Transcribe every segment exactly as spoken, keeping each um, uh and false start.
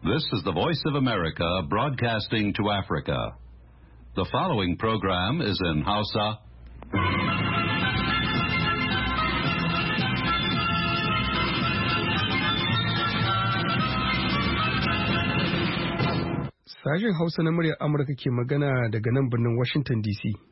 This is the Voice of America broadcasting to Africa. The following program is in Hausa. Sashen Hausa na muryar Amurka ke magana daga nan birnin Washington D C.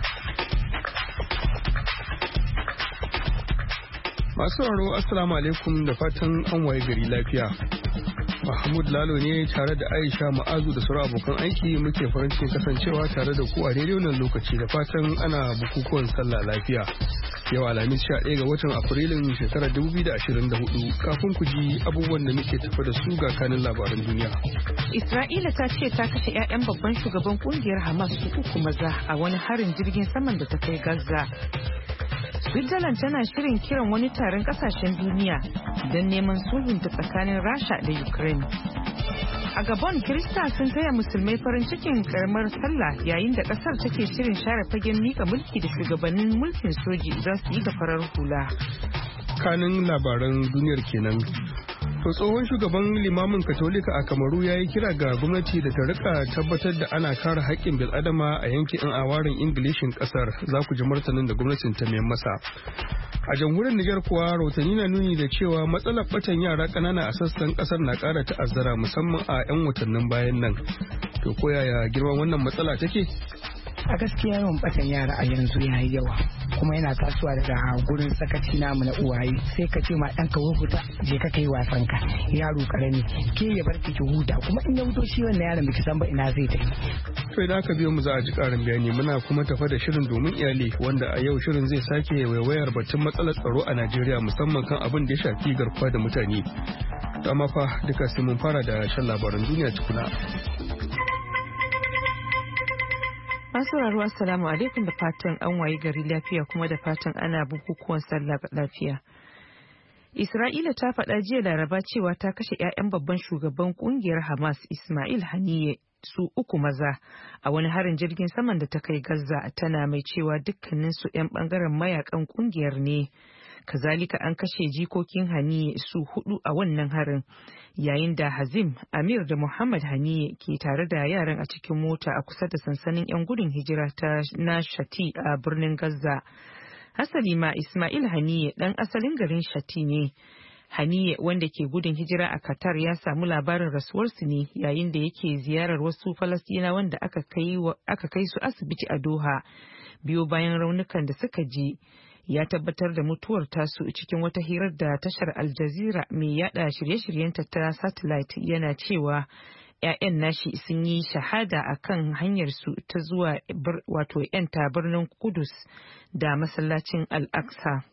Masu sauraro Assalamu alaikum da fatan an waye gari lafiya. Mahmud Lalo ne tare da Aisha Ma'azu da sauran abokan aiki muke farin cikin kasancewa tare da ku a daidai wannan lokaci da fatan ana bukukuwan sallah lafiya. Yau Alhamis sha ɗaya ga watan Afrilun shekarar dubu biyu da ashirin da hudu kafin ku ji abubuwan da muke tafa da su ga kanin labaran duniya. Isra'ila ta ce ta kashe 'ya'yan babban shugaban kungiyar Hamas su uku maza a wani harin jirgin saman da ta kai Gaza. Switzerland tana shirin kiran wani taron kasashen duniya don neman sulhunta tsakanin Rasha da Ukraine. A Gabon, Kirista sun taya musulmai farin cikin karamar sallah yayin da kasar take shirin share fagen mika mulki da shugabannin mulkin soji za su yi da farar hula. Kanin labaran duniyar kenan. To tsohon shugaban limamin Katolika a Kamaru ya yi kira ga gwamnati da ta rika tabbatar da ana kare haƙƙin bil'adama a yankin 'yan awarin Ingilishin ƙasar, za ku ji martanin da gwamnatin ta mai masa. A jamhuriyar Nijar kuwa rahotanni na nuni da cewa matsalar batan yara ƙanana a sassan ƙasar na ƙara ta'azzara musamman a 'yan watannin bayan nan. To ko yaya girman wannan matsala take? A gaskiya yawan batan yara a yanzu ya yi yawa kuma yana tasowa daga gurin sakaci namu na uwaye, sai ka ce ma ɗanka huta je ka kai wasan ka yaro karami ke ya bar ki huta kuma in ya huto shi wannan yaron biki san ba ina zai tafi. To idan aka biyo mu za a ji ƙarin bayani, muna kuma tafa da shirin domin iyali wanda a yau shirin zai sake waiwayar batun matsalar tsaro a Najeriya musamman kan abin da ya shafi garkuwa da mutane. Amma fa duka sai mun fara da shan labaran duniya tukuna. Masu sauraro Assalamu alaikum da fatan an wayi gari lafiya kuma da fatan ana bukukuwan sallah lafiya. Isra'ila ta faɗa jiya Laraba cewa ta kashe 'ya'yan babban shugaban kungiyar Hamas Ismail Haniyeh su uku maza a wani harin jirgin saman da ta kai Gaza, tana mai cewa dukkanin su 'yan bangaren mayakan kungiyar ne. Kazalika an kashe jikokin Haniyeh su hudu a wannan harin, yayin da Hazim, Amir da Muhammad Haniyeh ke tare da yaran a cikin mota a kusa da sansanin 'yan gudun hijira ta na Shati a birnin Gaza. Hasali ma Ismail Haniyeh dan asalin garin Shati ne. Haniyeh wanda ke gudun hijira a Qatar ya samu labarin rasuwarsu ne yayin da yake ziyarar wasu Falasɗinawa wanda aka kai aka kai su asibiti a Doha biyo bayan raunukan da suka ji. Ya tabbatar da mutuwar tasu cikin wata hirar da tashar Al Jazeera mai yada shirye-shiryenta ta satellite, yana cewa 'ya'yan nashi sun yi shahada a kan hanyarsu ta zuwa wato 'yanta birnin Kudus da masallacin Al-Aqsa.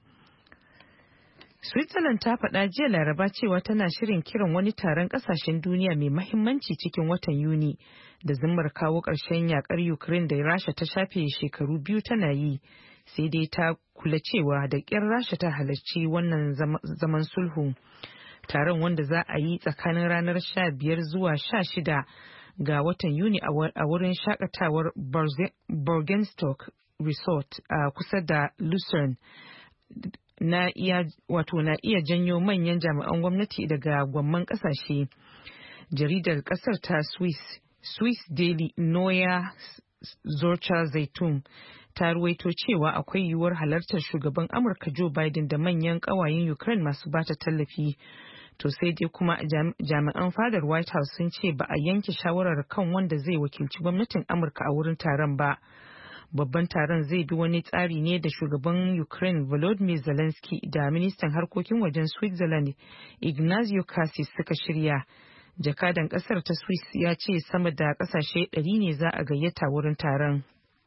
Switzerland ta faɗa jiya Laraba cewa tana shirin kiran wani taron ƙasashen duniya mai mahimmanci cikin watan Yuni da zimmar kawo ƙarshen yakar Ukraine da Rasha ta shafe shekaru biyu tana yi. Sai dai ta kula cewa da ƙyar Rasha ta halarci wannan zaman sulhu. Taron wanda za a yi tsakanin ranar sha biyar zuwa sha shida ga watan Yuni a wurin shakatawar Bergenstock Resort a kusa da Lucerne na iya wato na iya janyo manyan jami'an gwamnati daga gwamman kasashe. Jaridar kasar ta Swiss Swiss Daily Neue Zürcher Zeitung ta ruwaito cewa akwai yiwuwar halartar shugaban Amurka Joe Biden da manyan kawayen Ukraine masu bata tallafi. To sai dai kuma jami'an fadar White House sun ce ba a yanke shawarar kan wanda zai wakilci gwamnatin Amurka a wurin taron ba. Babban taron zai bi wani tsari ne da shugaban Ukraine Volodymyr Zelensky da ministan harkokin wajen Switzerland Ignazio Cassis suka shirya. Jakadan kasar ta Swiss ya ce sama da kasashe ɗari ne za a gayyata wurin taron.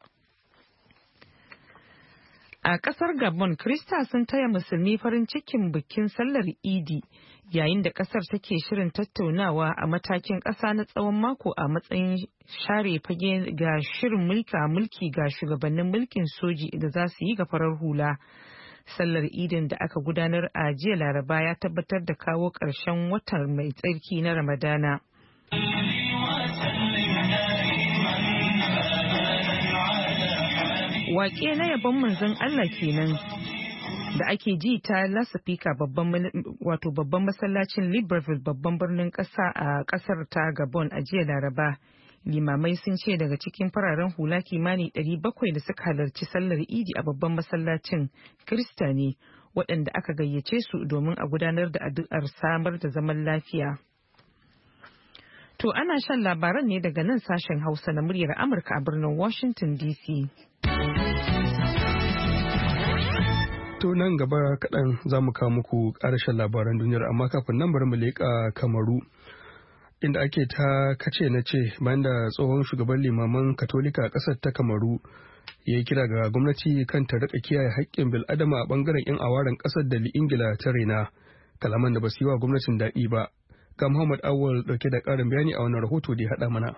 A kasar Gabon, Krista sun taya musulmi farin cikin bikin sallar Idi yayin da kasar take shirin tattaunawa a matakin kasa na tsawon mako a matsayin share fage ga shirin mulka mulki ga shugabannin mulkin soji da za su yi ga farar hula. Sallar Idin da aka gudanar a jiya Laraba ya tabbatar da kawo ƙarshen watan mai tsarki na Ramadana. Waƙe na yabon manzon Allah kenan da ake ji ta lasafika babban wato babban masallacin Libreville babban birnin kasa a kasar ta Gabon a jiya Laraba. Limamai sun ce daga cikin fararen hula kimani ɗari bakwai da suka halarci sallar Idi a babban masallacin Kirista ne waɗanda aka gayyace su domin a gudanar da addu'ar samar da zaman lafiya. To ana shan labaran ne daga nan sashen Hausa na muryar Amurka a birnin Washington D C. To nan gaba kaɗan za mu kawo muku ƙarshen labaran duniyar amma kafin nan bari mu leƙa Kamaru inda ake ta kace na ce bayan da tsohon shugaban limaman Katolika a ƙasar ta Kamaru ya yi kira ga gwamnati kan ta riƙa kiyaye haƙƙin bil'adama a ɓangaren 'yan awaren ƙasar da Ingila ta raina kalaman da ba su yi wa gwamnatin daɗi ba. Ga Muhammad Awal ɗauke da ƙarin bayani a wannan rahoto da ya haɗa mana.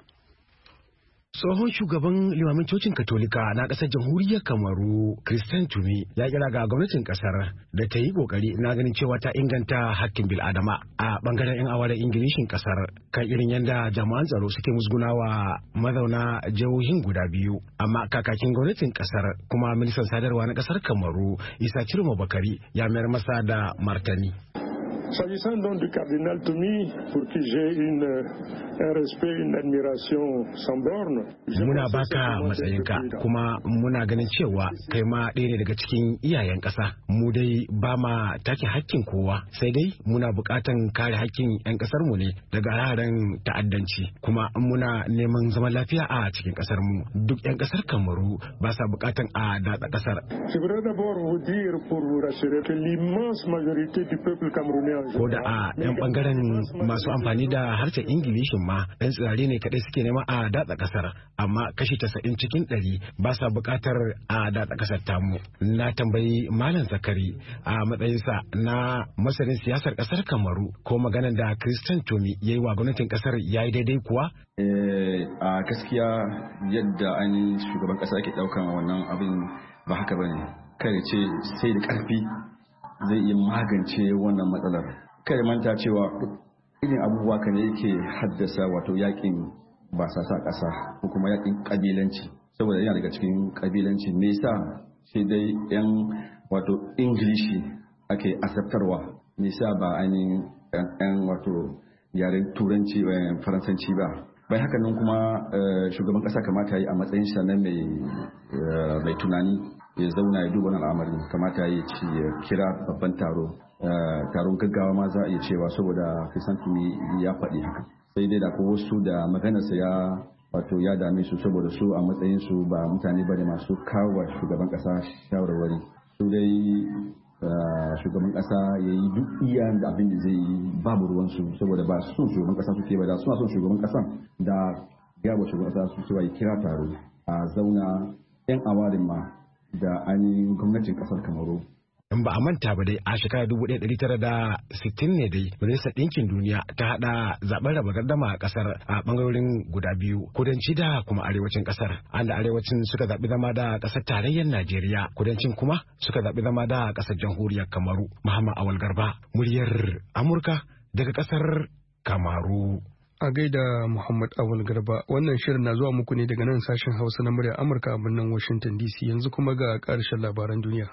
Tsohon shugaban limamin cocin Katolika na ƙasar jamhuriyar Kamaru, Christian Tumi, ya kira ga gwamnatin ƙasar da ta yi ƙoƙari na ganin cewa ta inganta hakkin bil'adama a ɓangaren 'yan awaren Ingilishin ƙasar kan irin yadda jami'an tsaro suke musgunawa mazauna jihohin guda biyu. Amma kakakin gwamnatin ƙasar kuma ministan sadarwa na ƙasar Kamaru, Isa Ciroma Bakari, ya mayar masa da martani. S'agissant donc du cardinal Tumi, pour qui j'ai une, un respect, une admiration sans borne. Muna baka matsayinka kuma muna ganin cewa kai ma ɗaya ne daga cikin iyayen ƙasa. Mu dai ba ma take hakkin kowa, sai dai muna buƙatan kare hakkin 'yan ƙasar mu ne daga hararen ta'addanci. Kuma muna neman zaman lafiya a cikin ƙasar mu. Duk 'yan ƙasar Kamaru ba sa buƙatan a datsa ƙasar. Je voudrais d'abord vous dire pour vous rassurer que l'immense majorité du peuple camerounais ko da a yan bangaren masu amfani da harshen Ingilishin ma yan tsirare ne kadai suke nema a datsa kasar, amma kashi casa'in cikin ɗari ba sa bukatar a datsa kasar tamu. Na tambayi Malam Zakari a matsayinsa na masanin siyasar kasar Kamaru ko maganar da Christian Tumi ya yi wa gwamnatin kasar ya yi daidai kuwa? A gaskiya yadda ainihin shugaban kasa ke daukan wannan abin ba haka bane, kai ce sai da karfi zai iya magance wannan matsalar. Kai manta cewa irin abubuwa kan yake haddasa wato yakin basasa ƙasa ko kuma yakin kabilanci, saboda yana daga cikin kabilanci. Me yasa sai dai yan wato Ingilishi ake asabtarwa, me yasa ba ainihin yan wato yaren turanci faransanci ba? Bai haka nan kuma shugaban ƙasa kamata yi a matsayin sa na mai tunani ya zauna ya duba al'amarin, kamata ya ci ya kira babban taro, taron gaggawa ma za a iya cewa, saboda Christian Tumi ya faɗi haka. Sai dai da ko wasu da maganarsa ya wato ya dame su, saboda su a matsayin su ba mutane bane masu kawo shugaban ƙasa shawarwari. Su dai shugaban ƙasa ya yi duk iya da abin da zai yi, babu ruwansu, saboda ba son shugaban ƙasa suke ba. Da suna son shugaban ƙasan da ya ba shugaban ƙasa su cewa ya kira taro a zauna 'yan awarin ma da ainihin gwamnatin kasar Kamaru. In ba a manta ba dai a shekarar dubu ɗaya ɗari tara da sittin ne dai Majalisar Ɗinkin Duniya ta haɗa zaɓen raba gardama a ƙasar a ɓangarorin guda biyu, kudanci da kuma arewacin ƙasar. An da arewacin suka zaɓi zama da ƙasar tarayyar Najeriya, kudancin kuma suka zaɓi zama da ƙasar jamhuriyar Kamaru. Muhammad Awal Garba, muryar Amurka daga ƙasar Kamaru. A gaida Muhammad Awal Garba, wannan shirin na zuwa muku ne daga nan sashen Hausa na muryar Amurka a birnin Washington D C. Yanzu kuma ga ƙarshen labaran duniya.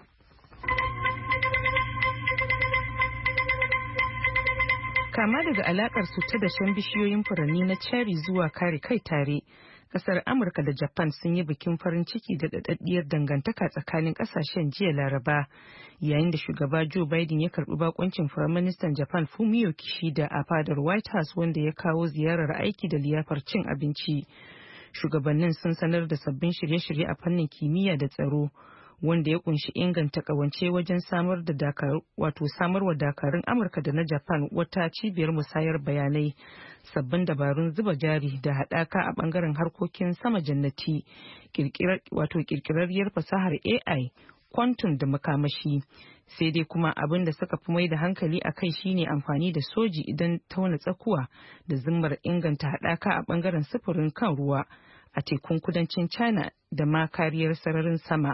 Kama daga alakar su ta dashen bishiyoyin furanni na cherry zuwa kare kai tare, kasar Amurka da Japan sun yi bikin farin ciki da daɗaɗɗiyar dangantaka tsakanin ƙasashen jiya Laraba, yayin da shugaba Joe Biden ya karɓi bakoncin Firaministan Japan Fumio Kishida a fadar White House, wanda ya kawo ziyarar aiki da liyafar cin abinci. Shugabannin sun sanar da sabbin shirye-shirye a fannin kimiyya da tsaro, wanda ya kunshi inganta kawance wajen samar da dakaru wato samarwa dakarun Amurka da na Japan wata cibiyar musayar bayanai, sabbin dabarun zuba jari da haɗaka a ɓangaren harkokin sama jannati, wato kirkirarriyar fasahar A I, quantum da makamashi. Sai dai kuma abin da suka fi mai da hankali a kai shine amfani da soji idan tauna tsakuwa da zimmar inganta haɗaka a ɓangaren sufurin kan ruwa a tekun kudancin China da ma kariyar sararin sama.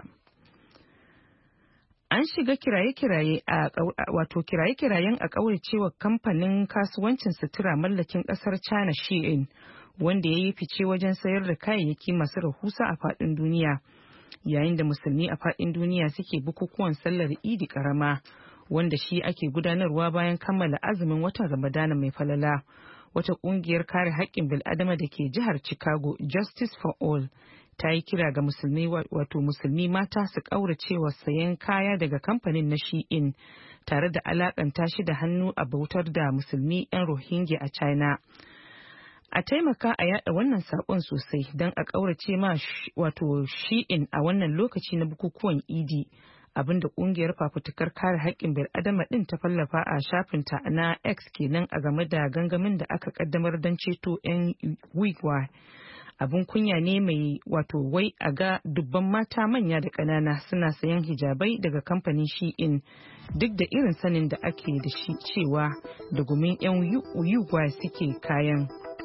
An shiga kiraye-kiraye a wato kiraye-kirayen a kauracewa kamfanin kasuwancin sutura mallakin kasar China Shein, wanda ya yi fice wajen sayar da kayayyaki masu rahusa a faɗin duniya. yayin da musulmi a faɗin duniya suke bukukuwan sallar idi karama wanda shi ake gudanarwa bayan kammala azumin watan Ramadana mai falala. Wata kungiyar kare haƙƙin bil'adama da ke jihar Chicago, Justice for All, ta yi kira ga musulmi wato musulmi mata su ƙauracewa sayan kaya daga kamfanin na Shein tare da alakanta shi da hannu a bautar da musulmi 'yan Rohingya a China. A taimaka a yada wannan saƙon sosai don a ƙaurace ma wato Shein a wannan lokaci na bukukuwan Idi. Abinda kungiyar fafutukar kare haƙƙin bil'adama din ta fallafa a shafinta na X kenan a game da gangamin da aka kaddamar don ceto 'yan Uyghur. Abin kunya ne mai wato wai a ga dubban mata manya da ƙanana suna sayan hijabai daga kamfanin Shein duk da irin sanin da ake da shi cewa da gumin 'yan Uyghur suke kayan.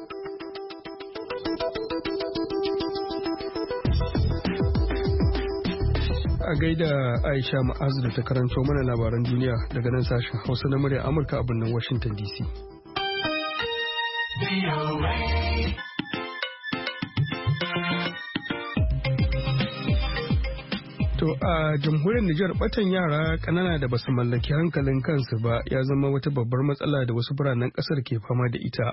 A gaida Aisha Ma'azu da ta karanto mana labaran duniya daga nan sashen Hausa na murya Amurka a birnin Washington D C. To a jamhuriyar Nijar batan yara kanana da basu mallaki hankalin kansu ba ya zama wata babbar matsala da wasu biranen kasar ke fama da ita.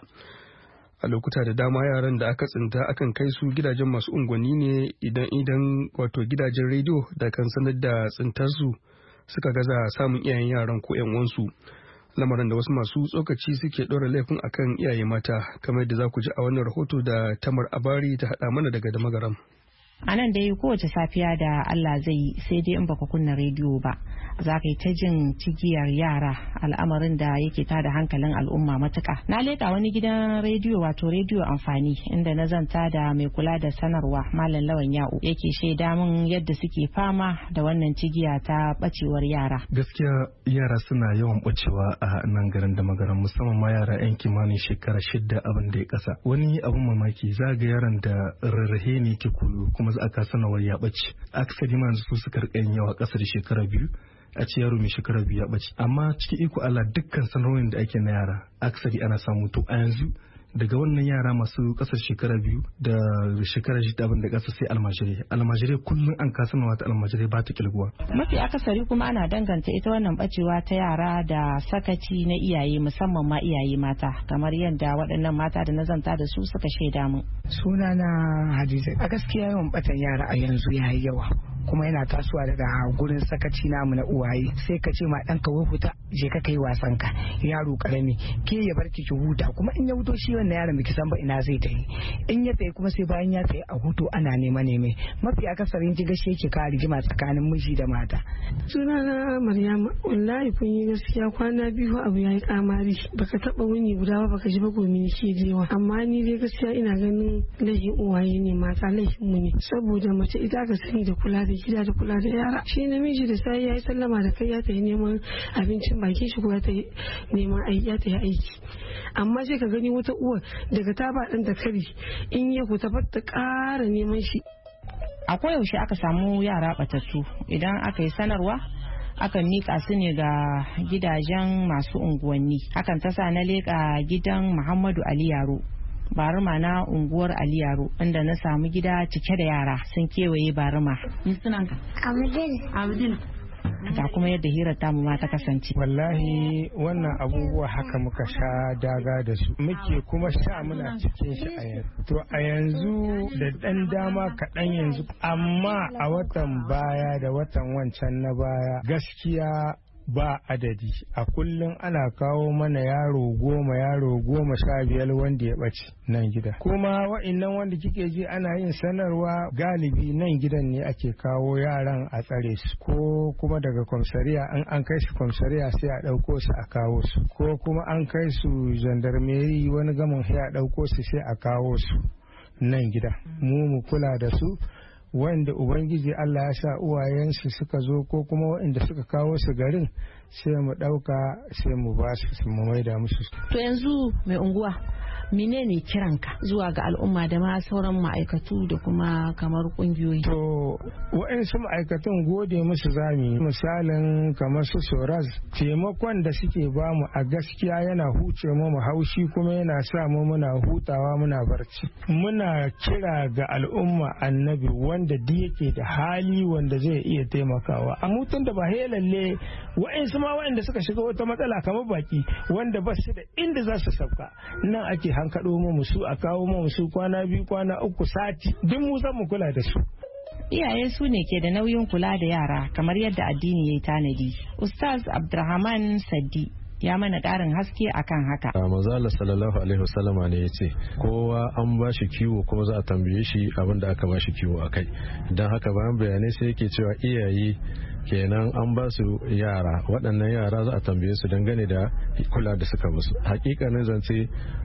A lokuta da dama yaran da aka tsinta akan kai su gidajen masu unguwanni ne idan idan wato gidajen rediyo da kan sanar da tsintarsu suka gaza samun iyayen yaran ko yan uwansu. Lamarin da wasu masu tsokaci suke ɗora laifin akan iyaye mata, kamar da za ku ji a wannan rahoto da Tamar Abari ta haɗa mana daga Damagaram. A nan dai kowace safiya da Allah zai yi sai dai in baka kunna rediyo ba za ka yi ta jin cigiyar yara, al'amarin da yake tada hankalin al'umma matuka. Na leƙa wani gidan rediyo wato rediyo amfani inda na zanta da mai kula da sanarwa Malam Lawan Ya'u yake shaida min yadda suke fama da wannan cigiya ta bacewar yara. Gaskiya yara suna yawan bacewa a nan garin da magaran, musamman ma yara yan kimanin shekara shida abin da ya kasa. Wani abin mamaki za ga yaran da rarrahe ne ke koyo kuma za a kasa nawar ya ɓace. Akasari ma su suka rika yin yawa ƙasa da shekara biyu a ce yaro mai shekara biyu ya ɓace. Amma cikin iko Allah dukkan sanarwoyin da ake na yara akasari ana samu. To a yanzu daga wannan yara masu ƙasar shekara biyu da shekara shida abin da ƙasa sai almajirai almajirai kullum an kasa nawa ta almajirai ba ta kilguwa. Mafi akasari kuma ana danganta ita wannan bacewa ta yara da sakaci na iyaye, musamman ma iyaye mata, kamar yadda waɗannan mata da na zanta da su suka shaida mu. Sunana Hadiza. A gaskiya yawan batan yara a yanzu ya yi yawa, kuma yana tasowa daga gurin sakaci namu na uwaye. Sai ka ce ma ɗanka wai huta je ka kai wasan ka, yaro karami ke ya bar ki huta, kuma in ya huto shi wannan yaron biki san ba ina zai tafi. In ya tafi kuma sai bayan ya tafi a hutu ana nema neme. Mafi akasarin ki gashi yake ka rigima tsakanin miji da mata. Sunana Maryama. Wallahi kun yi gaskiya, kwana biyu abu yayi kamari, baka taba wuni guda ba baka ji ba gomi ke jewa. Amma ni dai gaskiya ina ganin laifin uwaye ne mata, laifin mu ne, saboda mace ita ka sani da kula da gida da kula da yara. Shi namiji da sai ya yi sallama da kai ya tafi neman abincin baki shi ko ya tafi neman aiki, ya tafi aiki. Amma sai ka gani wata uwa daga ta ba ɗan da kari in ya ku ta ƙara neman shi. A koyaushe aka samu yara batattu, idan aka yi sanarwa akan mika su ne ga gidajen masu unguwanni. Hakan ta sa na leƙa gidan Muhammadu Ali Yaro, baruma na unguwar Ali Yaro, inda na samu gida cike da yara sun kewaye baruma. Ni sunanka? Abdul. Abdul. Ga kuma yadda hirar tamu ma ta kasance. Wallahi wannan abubuwa haka muka sha daga da su, muke kuma sha muna cikin shi a yanzu. To a yanzu da ɗan dama kaɗan yanzu, amma a watan baya da watan wancan na baya gaskiya ba adadi. A kullum ana kawo mana yaro goma yaro goma sha biyar wanda ya ɓace nan gida. Kuma wa'innan wanda kike ji ana yin sanarwa galibi nan gidan ne ake kawo yaran a tsare su, ko kuma daga kwamsariya an an kai su kwamsariya sai a ɗauko su a kawo su, ko kuma an kai su jandarmeri wani gamin sai a ɗauko su sai a kawo su nan gida. Mu mu kula da su, wanda Ubangiji Allah ya sa uwayensu suka zo ko kuma waɗanda suka kawo su garin sai mu ɗauka sai mu ba su mu maida musu. To yanzu mai unguwa menene kiranka zuwa ga al'umma da ma sauran ma'aikatu da kuma kamar kungiyoyi? To wa'ansu ma'aikatan gode musu zami, misalin kamar su Soras, taimakon da suke bamu a gaskiya yana huce mu haushi kuma yana sa mu muna hutawa muna barci. Muna kira ga al'umma annabi wanda da yake da hali wanda zai iya taimakawa. A mutum da ba lalle wa'ansu ma wa'anda suka shiga wata matsala kamar baki wanda ba su da inda za su sauka, nan ake hankaɗo mu su a kawo mu su kwana biyu kwana uku sati duk mu zan mu kula da su. Iyaye su ne ke da nauyin kula da yara kamar yadda addini ya yi tanadi. Ustaz Abdulrahman Saddi ya mana ƙarin haske akan haka. Manzo Allah sallallahu alaihi wasallama ne yace kowa an ba shi kiwo kuma za a tambaye shi abin da aka ba shi kiwo akai. Dan haka bayan bayanai sai yake cewa iyaye kenan an ba su yara, waɗannan yara za a tambaye su dangane da kula da suka musu. Hakikanin zance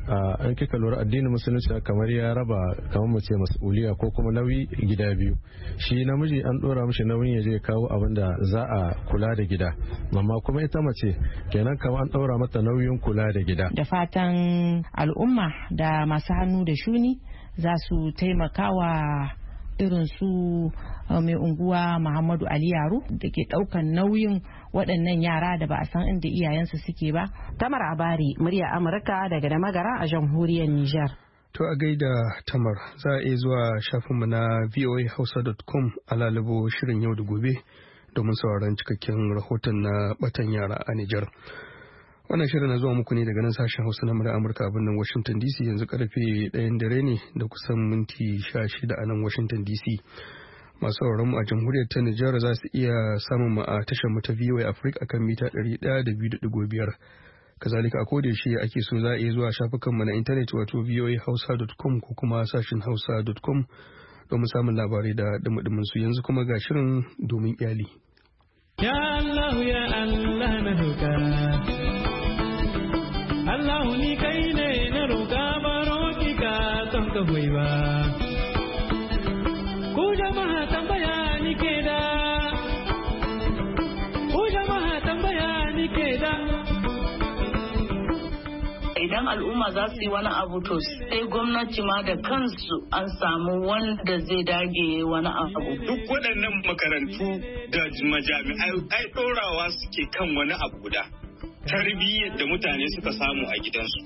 an kika lura addinin musulunci kamar ya raba kamar mu ce mas'uliya ko kuma nauyi gida biyu. Shi namiji an dora mishi nauyin ya je kawo abin da za a kula da gida, amma kuma ita mace kenan kamar an daura mata nauyin kula da gida. Da fatan al'umma da masu hannu da shuni za su taimakawa irin su mai unguwa Muhammadu Ali Yaro da ke daukan nauyin waɗannan yara da ba a san inda iyayensu suke ba. Tamar Abari, murya Amurka daga da magara a jamhuriyar Nijar. To a gaida Tamar, za a iya zuwa shafinmu na voa hausa dot com a lalubo shirin yau da gobe domin sauraron cikakken rahoton na batan yara a Nijar. Wannan shirin na zuwa muku ne daga nan sashen Hausa na murya Amurka a birnin Washington D C, yanzu karfe ɗayan dare ne da kusan minti sha shida a nan Washington D C. Masu sauraron mu a jamhuriyar ta Nijar za su iya samun mu a tashar mu ta V O A Africa akan mita ɗari ɗaya da biyu da ɗigo biyar. Kazalika a koda yaushe ake so za a iya zuwa shafukanmu na intanet wato voa hausa dot com ko kuma sashen hausa dot com domin samun labarai da dumudumin su. Yanzu kuma ga shirin domin iyali. Ya Allah ya Allah na roka, Allah ni kai ne na roka baro ki ka ton ka hoyi ba. Ku jama'a tambaya ni ke da, ku jama'a tambaya ni ke da. Idan al'umma za su yi wani abu to sai gwamnati ma da kansu an samu wanda zai dage wani abu. Duk waɗannan makarantu da majami'ai ai ɗorawa suke kan wani abu guda. Tarbiyyar da mutane suka samu a gidansu.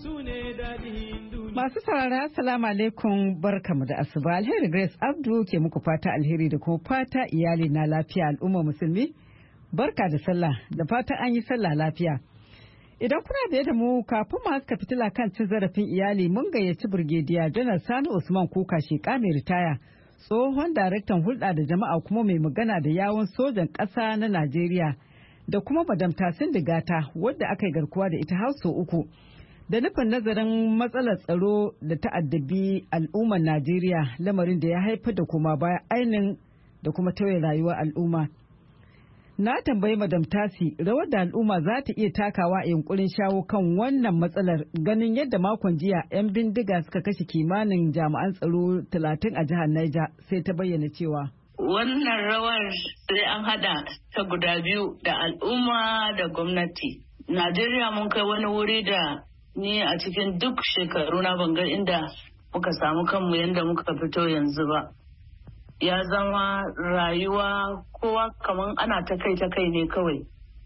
Masu saurara assalamu alaikum, barkamu da asuba. Alheri Grace Abdu ke muku fata alheri da kuma fata iyali na lafiya, al'umma musulmi. Barka da sallah, da fata an yi sallah lafiya. Idan kuna biye da mu kafin mu haska fitila kan cin zarafin iyali, mun gayyaci Birgediya Janar Sani Usman Kuka Sheka mai ritaya, tsohon daraktan hulɗa da jama'a kuma mai magana da yawun sojan ƙasa na Najeriya, da kuma Madam Tasin Digata wadda aka yi garkuwa da ita har sau uku, da nufin nazarin matsalar tsaro da ta'addabi al'ummar Najeriya, lamarin da ya haifar da kuma baya ainin da kuma tauye rayuwar al'umma. Na tambayi Madam Tasi rawar da al'umma za ta iya takawa a yunkurin shawo kan wannan matsalar, ganin yadda makon jiya 'yan bindiga suka kashe kimanin jami'an tsaro talatin a jihar Niger, sai ta bayyana cewa wannan rawar sai an hada ta guda biyu da al'umma da gwamnati. Najeriya mun kai wani wuri da ni a cikin duk shekaru na ban ga inda muka samu kanmu yadda muka fito yanzu ba. Ya zama rayuwa kowa kaman ana ta kai ta kai ne kawai.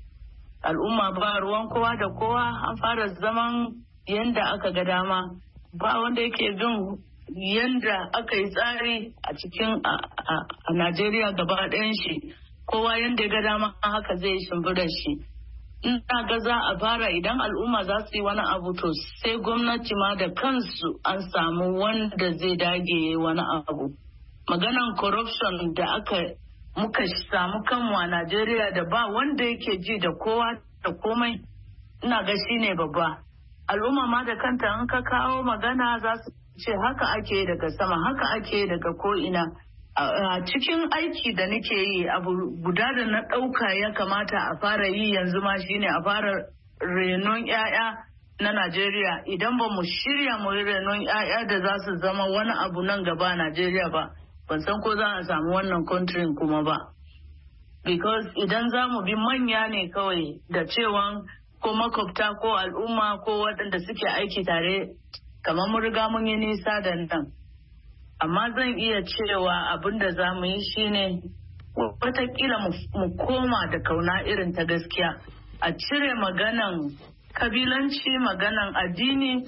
Al'umma ba ruwan kowa da kowa, an fara zaman yanda aka ga dama, ba wanda yake bin yanda aka yi tsari a cikin a Najeriya gaba ɗayan shi, kowa yanda ya ga dama haka zai shimfiɗa shi. Ina ga za a fara idan al'umma za su yi wani abu to sai gwamnati ma da kansu an samu wanda zai dage wani abu. Maganan corruption da aka muka samu kanmu a Najeriya da ba wanda yake ji da kowa da komai, ina ga shi ne babba. Al'umma ma da kanta in ka kawo magana za su ce haka ake daga sama, haka ake daga ko'ina. A cikin aiki da nake yi abu guda da na ɗauka ya kamata a fara yi yanzu ma shine a fara renon 'ya'ya na Najeriya. Idan ba mu shirya mu renon 'ya'ya da za su zama wani abu nan gaba a Najeriya ba, ban san ko za a samu wannan country kuma ba. Because idan za mu bi manya ne kawai da cewa ko makwabta ko al'umma ko waɗanda suke aiki tare kamar mun riga mun yi nisa da nan. Amma zan iya cewa abin da za mu yi shine watakila mu koma da kauna irin ta gaskiya, a cire maganan kabilanci, maganan addini,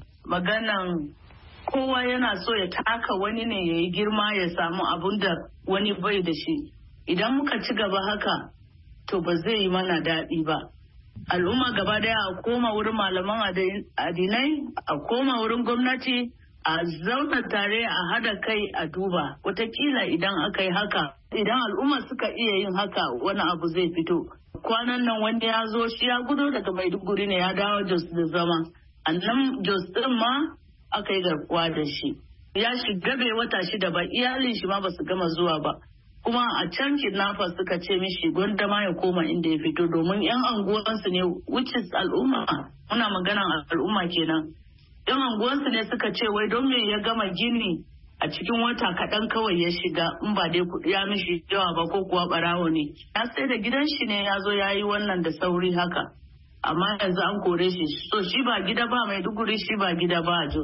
maganan kowa yana so ya taka wani ne ya yi girma ya samu abun da wani bai da shi. Idan muka ci gaba haka to ba zai yi mana daɗi ba. Al'umma gaba daya a koma wurin malaman addinai, a koma wurin gwamnati, a zauna tare a hada kai a duba. Watakila idan aka yi haka, idan al'umma suka iya yin haka, wani abu zai fito. Kwanan nan wani ya zo shi ya gudo daga Maiduguri ne ya dawo Jos da zama. Annan Jos din ma aka yi garkuwa da shi. Ya shiga bai wata shida ba, iyalin shi ma ba su gama zuwa ba. Kuma a can kidnappers suka ce mishi gwanda ma ya koma inda ya fito domin yan anguwansu ne, which is al'umma. Muna magana al'umma kenan. Yan anguwansu ne suka ce wai don me ya gama gini a cikin wata kaɗan kawai ya shiga, in ba dai kuɗi ya mishi yawa ba ko kuwa ɓarawo ne. Ya sai da gidan shi ne ya zo ya yi wannan da sauri haka. Amma yanzu an kore shi. So shi ba gida ba Maiduguri, shi ba gida ba a Jos.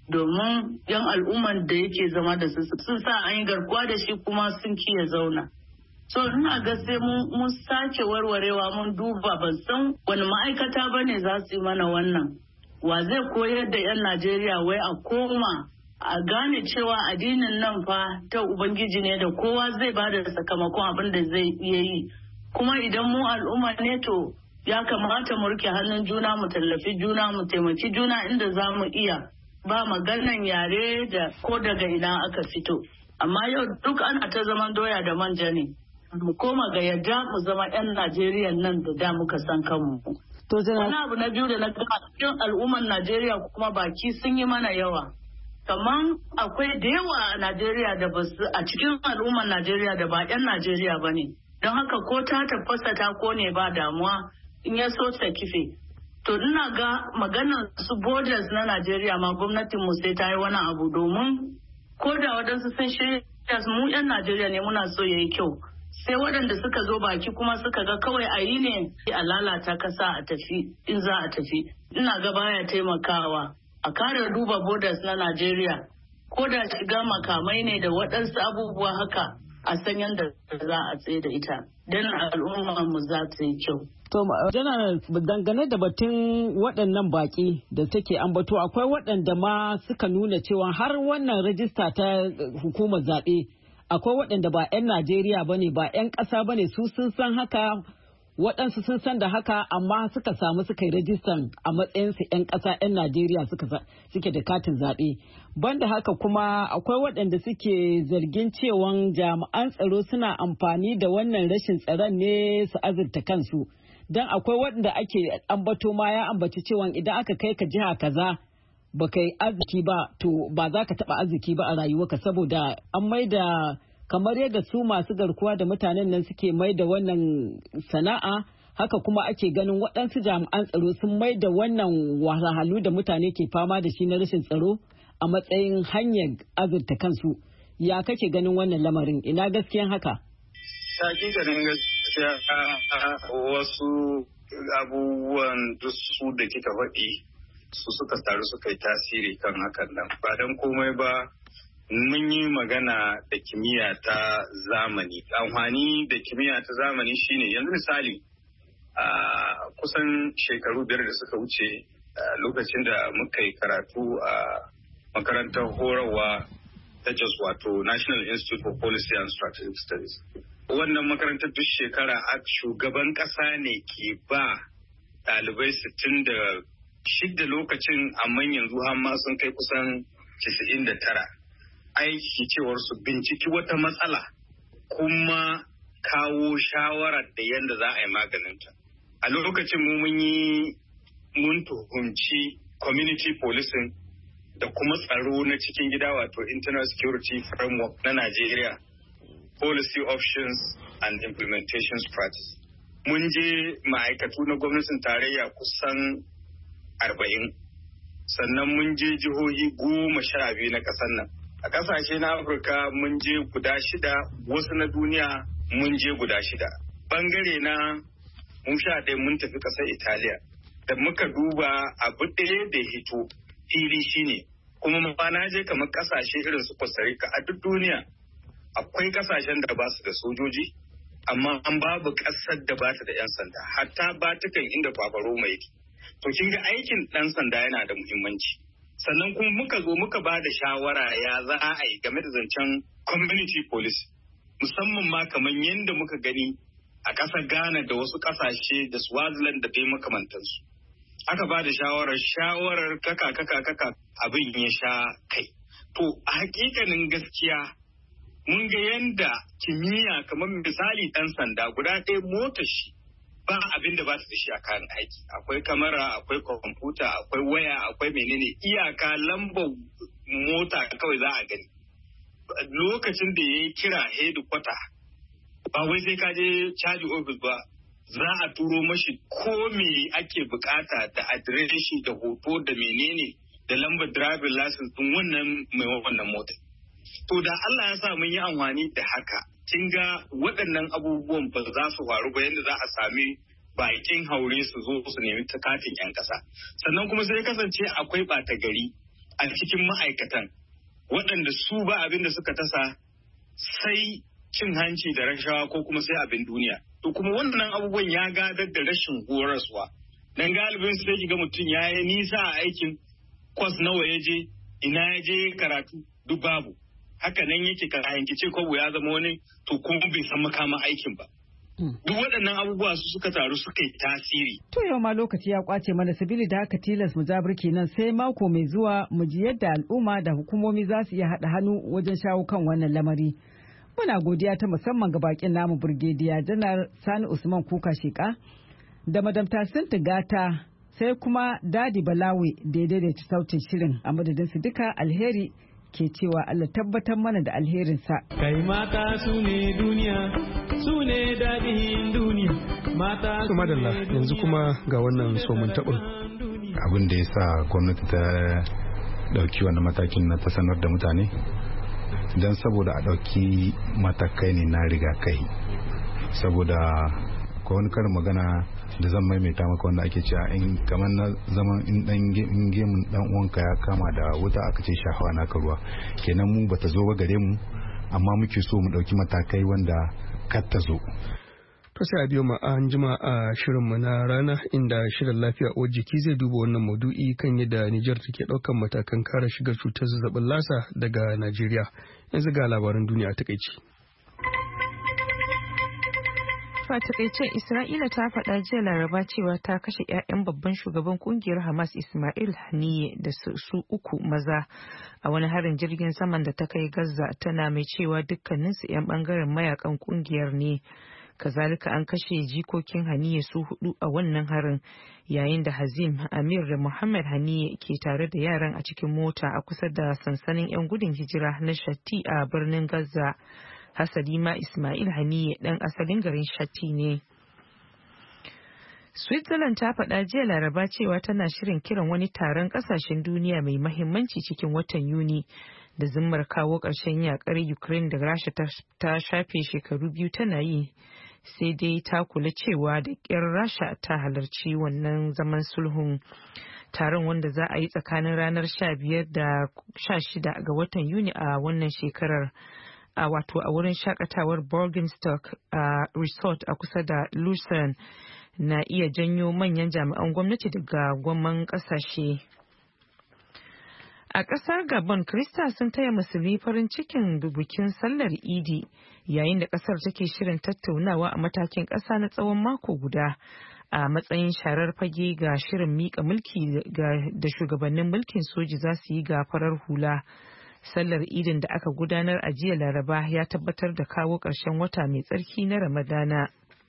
Domin yan al'umman da yake zama da su sun sa an yi garkuwa da shi kuma sun kiya zauna. So ina ga sai mun sake warwarewa mun duba, ban san wani ma'aikata ba ne za su yi mana wannan. Wa zai koyar da 'yan Najeriya wai a koma a gane cewa addinin nan fa ta Ubangiji ne da kowa zai ba da sakamakon abin da zai iya yi. Kuma idan mu al'umma ne to ya kamata mu rike hannun juna, mu tallafi juna, mu taimaki juna inda za mu iya. Ba maganan yare da ko daga ina aka fito. Amma yau duk ana ta zaman doya da manja ne. Mu koma ga yadda mu zama 'yan Najeriya nan da da muka san kanmu. Wani abu na biyu da na gama cikin al'ummar Najeriya kuma baki sun yi mana yawa. Kaman akwai da yawa a Najeriya da ba su a cikin al'ummar Najeriya da ba 'yan Najeriya ba ne. Don haka ko ta tafasa ta ko ne ba damuwa in ya so ta kife. To ina ga maganar su borders na Najeriya ma gwamnatin mu sai ta yi wani abu domin ko da waɗansu sun shirya mu 'yan Najeriya ne muna so yayi kyau. Sai waɗanda suka zo baki kuma suka ga kawai a yi ne a lalata kasa a tafi in za a tafi. Ina ga baya taimakawa a kare duba borders na Najeriya. Ko da shiga makamai ne da waɗansu abubuwa haka a san yadda za a tsaye da ita. Don al'ummar mu za ta yi kyau. To, Janar, dangane da batun waɗannan baƙi da take ambato, akwai waɗanda ma suka nuna cewa har wannan rajista ta hukumar zaɓe, akwai waɗanda ba 'yan Najeriya ba ne, ba 'yan ƙasa ba ne, su sun san haka, waɗansu sun san da haka, amma suka samu suka yi rajistan a matsayinsu 'yan ƙasa 'yan Najeriya suke da katin zaɓe. Banda haka kuma akwai waɗanda suke zargin cewa jami'an tsaro suna amfani da wannan rashin tsaron ne su azurta kansu. Don akwai waɗanda ake ambato ma ya ambaci cewa idan aka kai ka jiha kaza ba kai arziki ba to ba za ka taɓa arziki ba a rayuwarka, saboda an maida kamar yadda su masu garkuwa da mutanen nan suke maida wannan sana'a, haka kuma ake ganin waɗansu jami'an tsaro sun maida wannan wahalhalu da mutane ke fama da shi na rashin tsaro a matsayin hanyar azurta kansu. Ya kake ganin wannan lamarin? Ina gaskiyan haka? Hakikanin gaskiya wasu abubuwan duk su da kika faɗi su suka taru suka yi tasiri kan hakan nan. Ba don komai ba, mun yi magana da kimiyya ta zamani. Amfani da kimiyya ta zamani shine yanzu misali a kusan shekaru biyar da suka wuce lokacin da muka yi karatu a makarantar horarwa ta Jos, wato National Institute for Policy and Strategic Studies. Wannan makarantar duk shekara a shugaban ƙasa ne ke ba ɗalibai sittin da shida lokacin, amma yanzu har ma sun kai kusan casa'in da tara. Aiki cewar su binciki wata matsala kuma kawo shawarar da yadda za a yi maganinta. A lokacin mu mun yi mun tuhumci community policing da kuma tsaro na cikin gida, wato internal security framework na Najeriya, policy options and implementation strategies. Mun je ma'aikatu na gwamnatin tarayya kusan arba'in, sannan mun je jihohi goma sha biyu na ƙasar nan. A ƙasashe na Afirka mun je guda shida, wasu na duniya mun je guda shida. Bangare na mun sha ɗaya mun tafi ƙasar Italiya. Da muka duba abu ɗaya da hito fili shine kuma ma na je kamar kasashe irin su Costa Rica a duk duniya akwai kasashen da ba su da sojoji amma an babu kasar da ba ta da yan sanda hatta ba ta kan inda fafaro mai yake to kin ga aikin dan sanda yana da muhimmanci sannan kuma muka zo muka ba da shawara ya za a yi game da zancen community police musamman ma kamar yadda muka gani a ƙasar Ghana da wasu ƙasashe da Swaziland da dai makamantansu. Aka ba da shawarar shawarar kaka kaka kaka abin ya sha kai. To a hakikanin gaskiya mun ga yanda kimiyya kamar misali ɗan sanda guda ɗaya mota shi ba abin da ba su da shi a kayan aiki. Akwai kamera, akwai kwamfuta, akwai waya, akwai menene iyaka lambar mota kawai za a gani. Lokacin da ya yi kira headquarter ba wai sai ka je caji ofis ba za a turo mashi ko me ake bukata da adireshi da hoto da menene da lambar driving license din wannan mai wannan mota. To da Allah ya sa mun yi amfani da haka kin ga waɗannan abubuwan ba za su faru ba yadda za a sami bakin haure su zo su nemi katin yan ƙasa. Sannan kuma sai kasance akwai ɓata gari a cikin ma'aikatan waɗanda su ba abin da suka tasa sai cin hanci da rashawa ko kuma sai abin duniya. To kuma wannan abubuwan ya gadar da rashin horaswa. Dan galibin su sai ga mutum ya yi nisa a aikin kwas nawa ya je, ina ya je karatu duk babu. Haka nan yake ka hankice kwabo ya zama wani to kuma bai san makaman aikin ba. Duk waɗannan abubuwa su suka taru suka yi tasiri. To yau ma lokaci ya kwace mana sabili da haka tilas mu jabir kenan sai mako mai zuwa mu ji yadda al'umma da hukumomi za su iya haɗa hannu wajen shawo kan wannan lamari. Muna godiya ta musamman ga bakin namu Burgediya Janar Sani Usman Kuka Sheka da Madam Tasin Gata sai kuma Dadi Balawi da ya daidaita sautin shirin a madadin su duka alheri ke cewa Allah tabbatar mana da alherinsa. Kai mata su ne duniya, su ne daɗin duniya. Mata su madalla yanzu kuma ga wannan somin taɓin. Abin da ya sa gwamnati ta ɗauki wannan matakin na ta sanar da mutane don saboda a ɗauki matakai ne na rigakai. Saboda ko wani karin magana da zan maimaita maka wanda ake cewa in kamar na zaman in dan gemun dan uwanka ya kama da wuta aka ce shahawa naka ruwa kenan mu bata zo ba gare mu amma muke so mu dauki matakai wanda kar ta zo. To sai a biyo ma an jima a shirin mu na rana inda shirin lafiya uwar jiki zai duba wannan maudu'i kan yadda Nijar take daukan matakan kare shigar cutar zazzabin lasa daga Najeriya. Yanzu ga labaran duniya a takaici. A takaice Isra'ila ta faɗa jiya Laraba cewa ta kashe 'ya'yan babban shugaban kungiyar Hamas Ismail Haniyeh da su uku maza a wani harin jirgin saman da ta kai Gaza, tana mai cewa dukkaninsu 'yan bangaren mayakan kungiyar ne. Kazalika an kashe jikokin Haniyeh su hudu a wannan harin, yayin da Hazim Amir da Muhammad Haniyeh ke tare da yaran a cikin mota a kusa da sansanin 'yan gudun hijira na Shati a birnin Gaza. Hasali ma Ismail Haniyeh ɗan asalin garin Shati ne. Switzerland ta faɗa jiya Laraba cewa tana shirin kiran wani taron ƙasashen duniya mai mahimmanci cikin watan Yuni da zimmar kawo ƙarshen yakar Ukraine da Rasha ta shafe shekaru biyu tana yi, sai dai ta kula cewa da ƙyar Rasha ta halarci wannan zaman sulhun. Taron wanda za a yi tsakanin ranar sha biyar da sha shida ga watan Yuni a wannan shekarar. a wato a wurin shakatawar Borgenstock a resort a kusa da Lucerne na iya janyo manyan jami'an gwamnati daga gwamman kasashe. A ƙasar Gabon, Krista sun taya musulmi farin cikin bikin sallar Idi yayin da ƙasar take shirin tattaunawa a matakin ƙasa na tsawon mako guda a matsayin sharar fage ga shirin miƙa mulki da shugabannin mulkin soji za su yi ga farar hula. Sallar idin da aka gudanar a jiya Laraba ya tabbatar da kawo ƙarshen wata mai tsarki na Ramadana.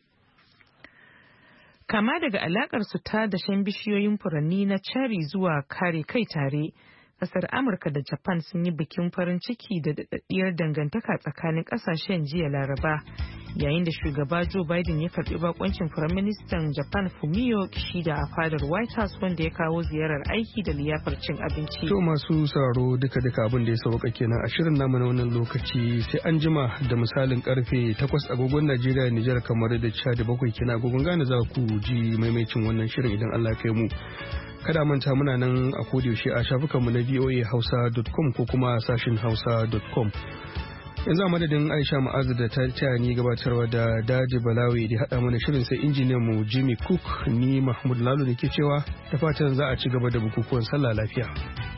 Kama daga alakar su ta dashen bishiyoyin furanni na cherry zuwa kare kai tare, ƙasar Amurka da Japan sun yi bikin farin ciki da daɗaɗɗiyar dangantaka tsakanin ƙasashen jiya Laraba, yayin da shugaba Joe Biden ya karɓi bakoncin Firaministan Japan Fumio Kishida a fadar White House, wanda ya kawo ziyarar aiki da liyafar cin abinci. To masu sauraro duka-duka abin da ya sauka kenan a shirin namu na wannan lokaci, sai an jima da misalin karfe takwas agogon Najeriya, Nijar, kamar da Chad bakwai kenan agogon Ghana za ku ji maimaicin wannan shirin idan Allah ya kai mu. Kada manta muna nan a kodiyaushe a shafukanmu na voa hausa dot com ko kuma sashin hausa dot com. Yanzu a madadin Aisha Ma'azu da ta taya ni gabatarwa da Daji Balawi da haɗa mana shirin sai injiniyan mu Jimmy Cook, ni Mahmud Lalo ne ke cewa da fatan za a ci gaba da bukukuwan sallah lafiya.